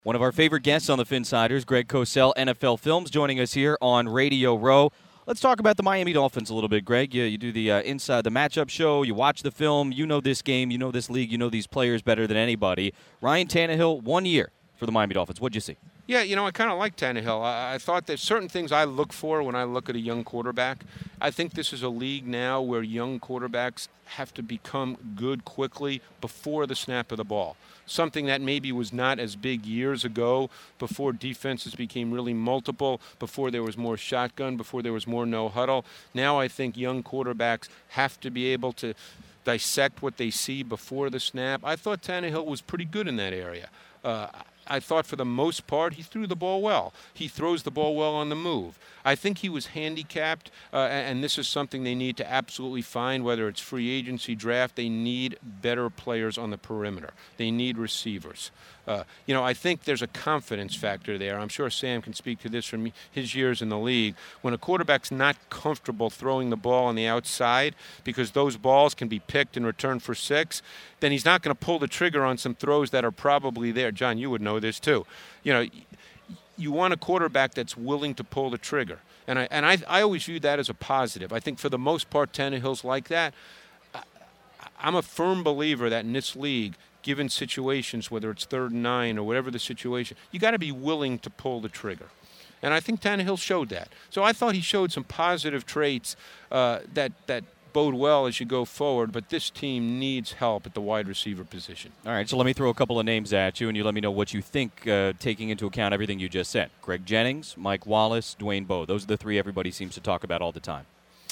One of our favorite guests on the Phinsiders, Greg Cosell, NFL Films, joining us here on Radio Row. Let's talk about the Miami Dolphins a little bit, Greg. You do the Inside the Matchup show. You watch the film. You know this game. You know this league. You know these players better than anybody. Ryan Tannehill, 1 year for the Miami Dolphins. What'd you see? Yeah, I kind of like Tannehill. I thought there's certain things I look for when I look at a young quarterback. I think this is a league now where young quarterbacks have to become good quickly before the snap of the ball. Something that maybe was not as big years ago, before defenses became really multiple, before there was more shotgun, before there was more no huddle. Now I think young quarterbacks have to be able to dissect what they see before the snap. I thought Tannehill was pretty good in that area. I thought for the most part he threw the ball well. He throws the ball well on the move. I think he was handicapped, and this is something they need to absolutely find, whether it's free agency, draft. They need better players on the perimeter. They need receivers. I think there's a confidence factor there. I'm sure Sam can speak to this from his years in the league. When a quarterback's not comfortable throwing the ball on the outside because those balls can be picked and returned for 6, then he's not going to pull the trigger on some throws that are probably there. John, you would know this too. You want a quarterback that's willing to pull the trigger. And I always view that as a positive. I think for the most part, Tannehill's like that. I'm a firm believer that in this league, given situations, whether it's 3rd and 9 or whatever the situation, you got to be willing to pull the trigger. And I think Tannehill showed that. So I thought he showed some positive traits that bode well as you go forward, but this team needs help at the wide receiver position. All right, so let me throw a couple of names at you, and you let me know what you think, taking into account everything you just said. Greg Jennings, Mike Wallace, Dwayne Bowe. Those are the three everybody seems to talk about all the time.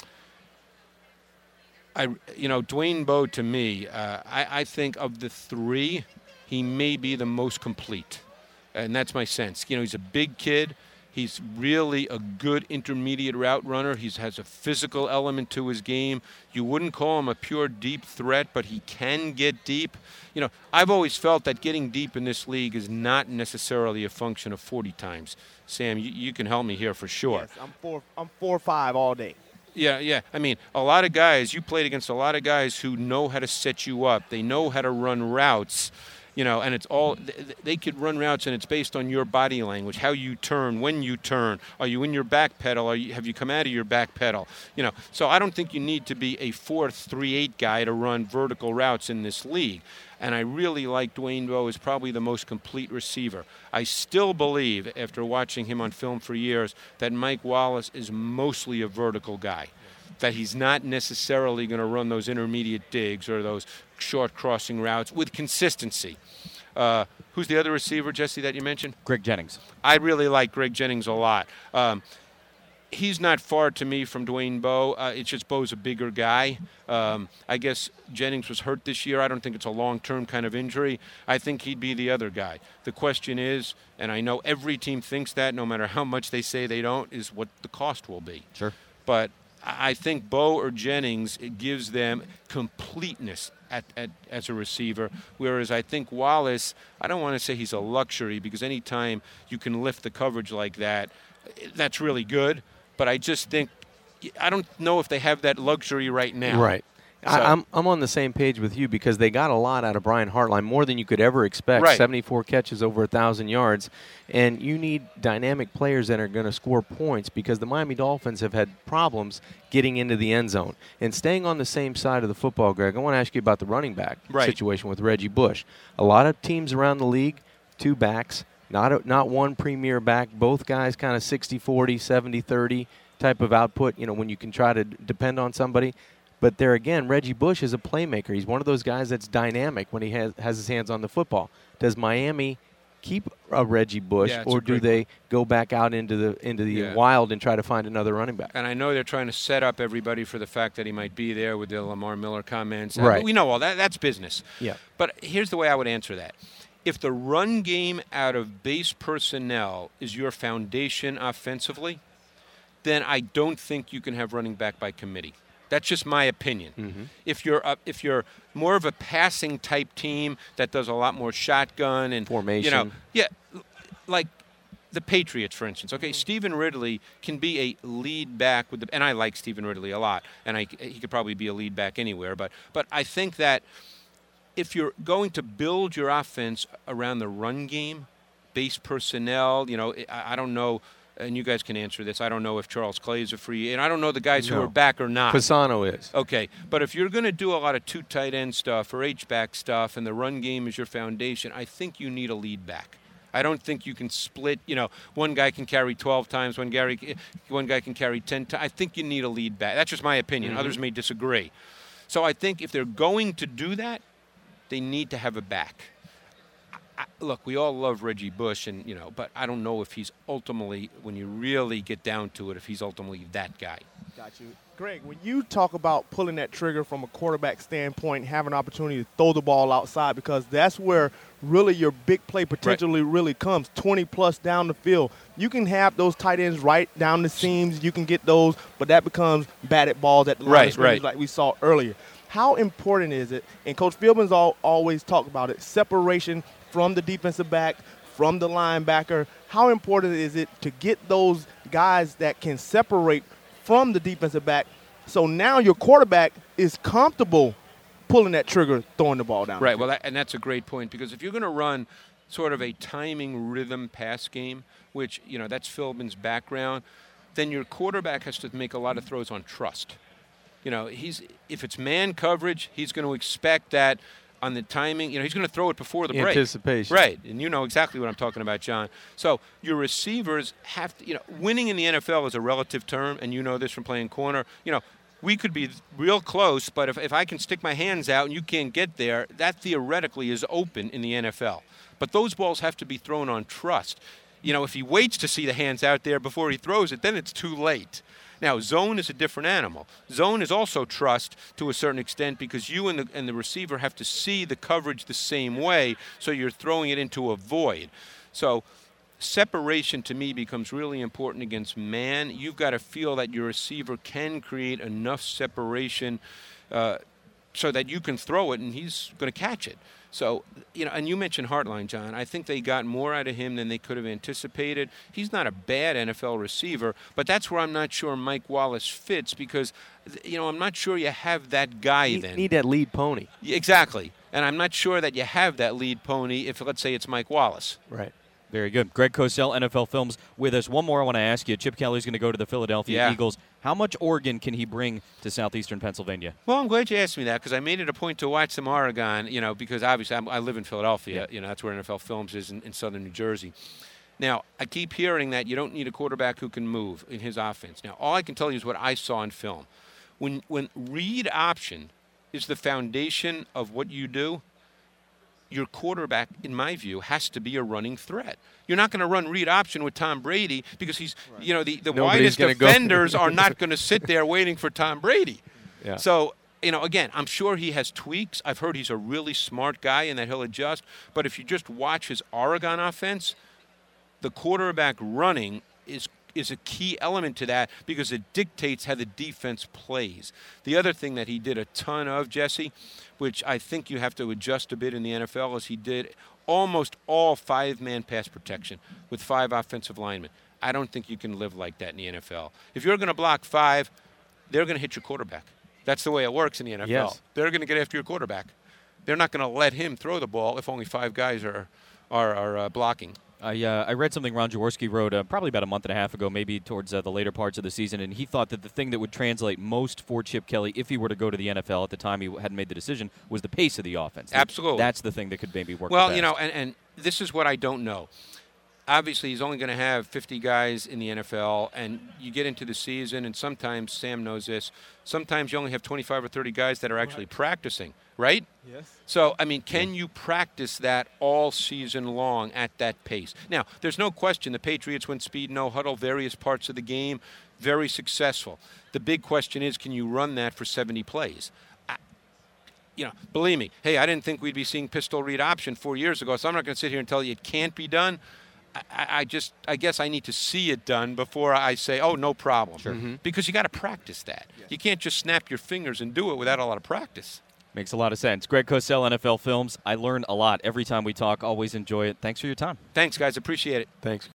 Dwayne Bowe, to me, I think of the three, he may be the most complete. And that's my sense. He's a big kid. He's really a good intermediate route runner. He has a physical element to his game. You wouldn't call him a pure deep threat, but he can get deep. I've always felt that getting deep in this league is not necessarily a function of 40 times. Sam, you can help me here for sure. Yes, I'm 4-5 all day. Yeah. I mean, a lot of guys, you played against a lot of guys who know how to set you up. They know how to run routes. And it's all, they could run routes, and it's based on your body language, how you turn, when you turn. Are you in your back pedal? Have you come out of your back pedal? So I don't think you need to be a 4-3-8 guy to run vertical routes in this league. And I really like Dwayne Bowe as probably the most complete receiver. I still believe, after watching him on film for years, that Mike Wallace is mostly a vertical guy. That he's not necessarily going to run those intermediate digs or those short crossing routes with consistency. Who's the other receiver, Jesse, that you mentioned? Greg Jennings. I really like Greg Jennings a lot. He's not far to me from Dwayne Bowe. It's just Bowe's a bigger guy. I guess Jennings was hurt this year. I don't think it's a long-term kind of injury. I think he'd be the other guy. The question is, and I know every team thinks that, no matter how much they say they don't, is what the cost will be. Sure. But I think Bowe or Jennings, it gives them completeness as a receiver, whereas I think Wallace, I don't want to say he's a luxury, because any time you can lift the coverage like that, that's really good. But I just think, I don't know if they have that luxury right now. Right. So, I'm on the same page with you, because they got a lot out of Brian Hartline, more than you could ever expect. Right. 74 catches, over 1,000 yards. And you need dynamic players that are going to score points, because the Miami Dolphins have had problems getting into the end zone. And staying on the same side of the football, Greg, I want to ask you about the running back situation with Reggie Bush. A lot of teams around the league, 2 backs, not one premier back. Both guys kind of 60-40, 70-30 type of output, when you can try to depend on somebody. But there again, Reggie Bush is a playmaker. He's one of those guys that's dynamic when he has his hands on the football. Does Miami keep a Reggie Bush, or do they go back out into the wild and try to find another running back? And I know they're trying to set up everybody for the fact that he might be there with the Lamar Miller comments. Right. We know all that. That's business. Yeah. But here's the way I would answer that. If the run game out of base personnel is your foundation offensively, then I don't think you can have running back by committee. That's just my opinion. Mm-hmm. If you're more of a passing type team that does a lot more shotgun and formation, like the Patriots, for instance. Okay, Stephen Ridley can be a lead back and I like Stephen Ridley a lot, and he could probably be a lead back anywhere. But I think that if you're going to build your offense around the run game, base personnel. I don't know, and you guys can answer this. I don't know if Charles Clay is a free, and I don't know the guys who are back or not. Fasano is. Okay, but if you're going to do a lot of two tight end stuff or H-back stuff and the run game is your foundation, I think you need a lead back. I don't think you can split, one guy can carry 12 times, one guy can carry 10 times. I think you need a lead back. That's just my opinion. Others may disagree. So I think if they're going to do that, they need to have a back. Look, we all love Reggie Bush, but I don't know if he's ultimately, when you really get down to it, if he's ultimately that guy. Got you. Greg, when you talk about pulling that trigger from a quarterback standpoint, having an opportunity to throw the ball outside, because that's where really your big play potentially really comes, 20-plus down the field. You can have those tight ends right down the seams. You can get those, but that becomes batted balls at the line of scrimmage like we saw earlier. How important is it, and Coach Philbin's always talk about it, separation from the defensive back, from the linebacker. How important is it to get those guys that can separate from the defensive back, so now your quarterback is comfortable pulling that trigger, throwing the ball down? Right, well, and that's a great point, because if you're going to run sort of a timing rhythm pass game, which, that's Philbin's background, then your quarterback has to make a lot of throws on trust. If it's man coverage, he's going to expect that on the timing, he's going to throw it before the break. Anticipation. Right, and you know exactly what I'm talking about, John. So your receivers have to, winning in the NFL is a relative term, and you know this from playing corner. We could be real close, but if I can stick my hands out and you can't get there, that theoretically is open in the NFL. But those balls have to be thrown on trust. If he waits to see the hands out there before he throws it, then it's too late. Now, zone is a different animal. Zone is also trust to a certain extent, because you and the receiver have to see the coverage the same way, so you're throwing it into a void. So separation to me becomes really important against man. You've got to feel that your receiver can create enough separation so that you can throw it and he's going to catch it. So, and you mentioned Hartline, John. I think they got more out of him than they could have anticipated. He's not a bad NFL receiver, but that's where I'm not sure Mike Wallace fits, because, I'm not sure you have that guy then. You need that lead pony. Exactly. And I'm not sure that you have that lead pony if, let's say, it's Mike Wallace. Right. Very good. Greg Cosell, NFL Films, with us. One more I want to ask you. Chip Kelly's going to go to the Philadelphia Eagles. How much Oregon can he bring to southeastern Pennsylvania? Well, I'm glad you asked me that, because I made it a point to watch some Oregon, because obviously I live in Philadelphia. That's where NFL Films is in southern New Jersey. Now, I keep hearing that you don't need a quarterback who can move in his offense. Now, all I can tell you is what I saw in film. When read option is the foundation of what you do, your quarterback, in my view, has to be a running threat. You're not going to run read option with Tom Brady, because he's, the widest defenders are not going to sit there waiting for Tom Brady. Yeah. So, again, I'm sure he has tweaks. I've heard he's a really smart guy and that he'll adjust. But if you just watch his Oregon offense, the quarterback running is a key element to that, because it dictates how the defense plays. The other thing that he did a ton of, Jesse, which I think you have to adjust a bit in the NFL, is he did almost all five-man pass protection with 5 offensive linemen. I don't think you can live like that in the NFL. If you're going to block 5, they're going to hit your quarterback. That's the way it works in the NFL. Yes. They're going to get after your quarterback. They're not going to let him throw the ball if only 5 guys are blocking. I read something Ron Jaworski wrote probably about a month and a half ago, maybe towards the later parts of the season, and he thought that the thing that would translate most for Chip Kelly, if he were to go to the NFL at the time he hadn't made the decision, was the pace of the offense. Absolutely. That's the thing that could maybe work. Well, and this is what I don't know. Obviously, he's only going to have 50 guys in the NFL, and you get into the season, and sometimes, Sam knows this, sometimes you only have 25 or 30 guys that are actually practicing, right? Yes. So, can you practice that all season long at that pace? Now, there's no question the Patriots went speed, no huddle, various parts of the game, very successful. The big question is, can you run that for 70 plays? Believe me, hey, I didn't think we'd be seeing pistol read option 4 years ago, so I'm not going to sit here and tell you it can't be done. I guess I need to see it done before I say, oh, no problem. Sure. Mm-hmm. Because you got to practice that. Yes. You can't just snap your fingers and do it without a lot of practice. Makes a lot of sense. Greg Cosell, NFL Films. I learn a lot every time we talk. Always enjoy it. Thanks for your time. Thanks, guys. Appreciate it. Thanks.